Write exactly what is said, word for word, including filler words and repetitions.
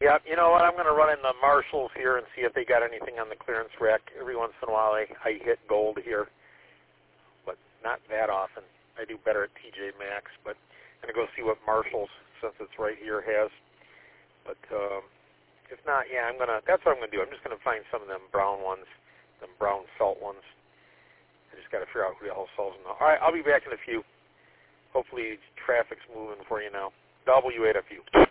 Yeah, you know what? I'm going to run in the Marshalls here and see if they got anything on the clearance rack. Every once in a while I, I hit gold here, but not that often. I do better at T J Maxx, but I'm going to go see what Marshalls, since it's right here, has. But um, if not, yeah, I'm going to, that's what I'm going to do. I'm just going to find some of them brown ones, them brown felt ones. I just got to figure out who the hell sells them now. All right, I'll be back in a few. Hopefully traffic's moving for you now. W eight F U.